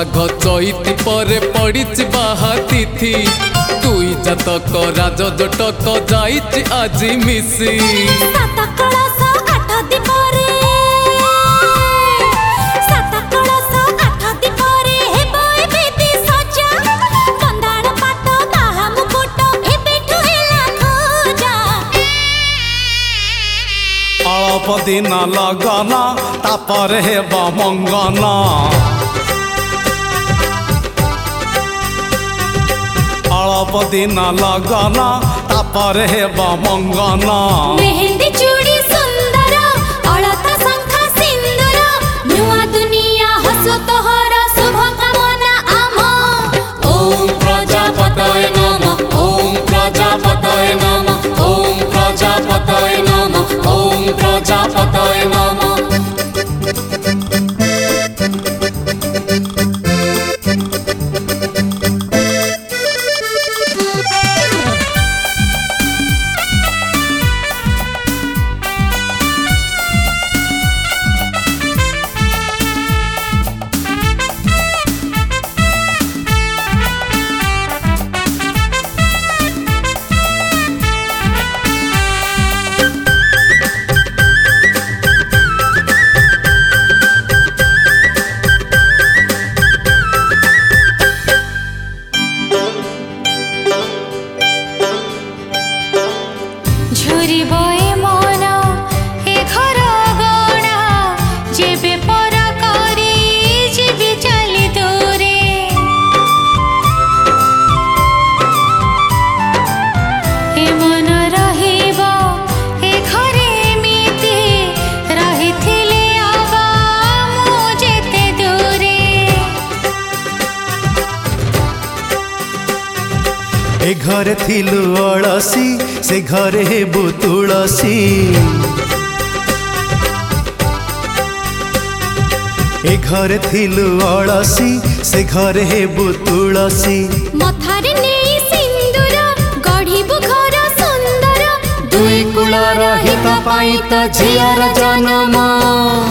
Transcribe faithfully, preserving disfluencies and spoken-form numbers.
माघ चैती पर पड़ी बाहा तिथि दुई जातक राज जटक जाइछि आज मिसी अल्प दिन लगना तापर हेबा मंगना अल्प दिन लगना तापर हेबा मंगना मेहंदी चूड़ी सुंदर अलता शंखा सिंदूर नुआ दुनिया हसो तोहर शुभ कामना आम ओम प्रजापतये नमः ओम प्रजापतये नमः ओम प्रजापतये नमः ओम प्रजापतये नमः। झुरी बए मन ए घर गणा जेबे पर करी जीवी चली दूरे ए मन रहिबो ए घरे एमिति रहिथिले आबा मु जेते दूरे ए घर थिलु अळसी से घरे हेबु तुलसी ए घर थिलु अळसी से घरे हेबु तुलसी मथारे नेई सिंदूर गढ़िबु घर सुंदर दुई कुलर हित पाई त झियर जन्म।